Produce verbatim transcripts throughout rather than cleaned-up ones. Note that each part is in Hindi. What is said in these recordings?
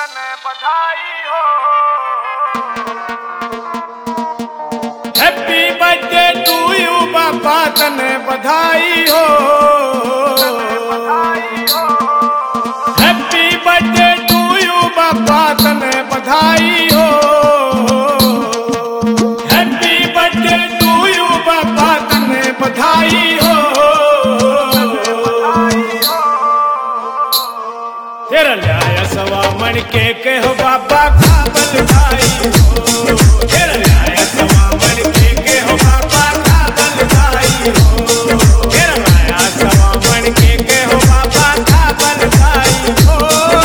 तने बधाई हो। हैप्पी बर्थडे टू यू बाबा तने बधाई हो। हैप्पी बर्थडे टू यू बाबा तने बधाई हो। हैप्पी बर्थडे टू यू बाबा तने बधाई हो। तेरा लाया सवा मन के कहो बाबा का बधाई हो। तेरा लाया सवा मन के कहो बाबा का बधाई हो। तेरा लाया सवा मन के कहो बाबा का बधाई हो।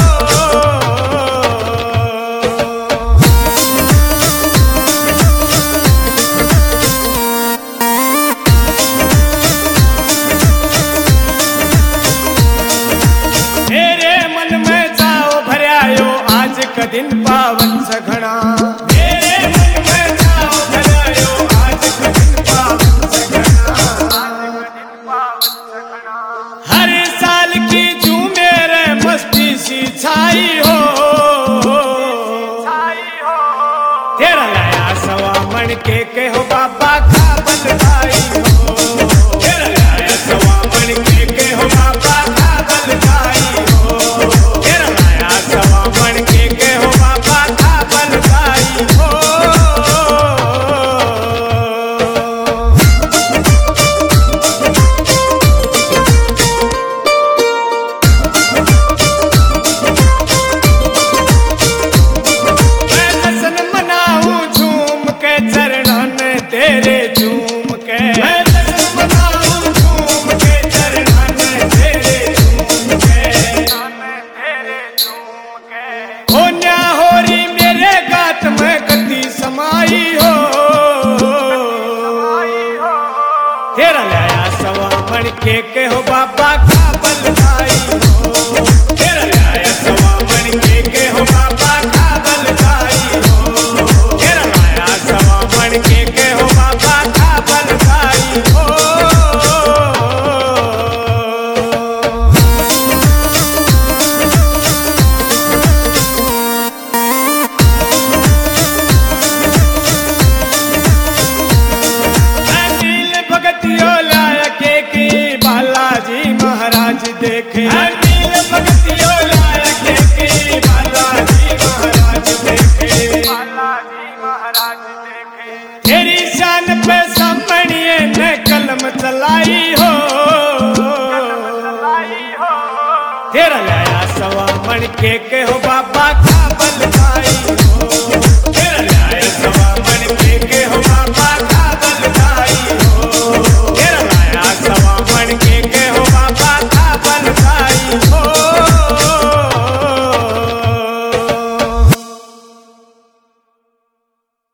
मेरे मन में जाओ भरायो आज का दिन पावन सघना। मेरे मन में जाओ भरायो आज का दिन पावन सघना। हर साल की जू मेरे मस्ती सी छाई हो। तेरा लाया सवा मन के कहो बाबा का बधाई हो। तेरा लाया सवा मन के कहो बाबा का बधाई हो। तेरा लाया सवा मन के कहो बाबा का बधाई हो। मैं जश्न मनाऊं झूम के चरणों ने तेरे झूम के। मैं जश्न मनाऊं झूम के चरणों ने तेरे झूम के। हो न्या होरी मेरे गात में गति समाई हो। तेरा लाया सवा मन के कहो बाबा का बधाई हो। तेरा लाया सवा मन के कहो बाबा का बधाई हो। तेरा लाया सवा मन के कहो बाबा का बधाई हो। अनिल भगतियो लायक की बालाजी महाराज देखे। अनिल भगतियो लायक की बालाजी महाराज देखे। तेरी शान पे सामणिए ने कलम चलाई हो। तेरा लाया सवा मन के कहो बाबा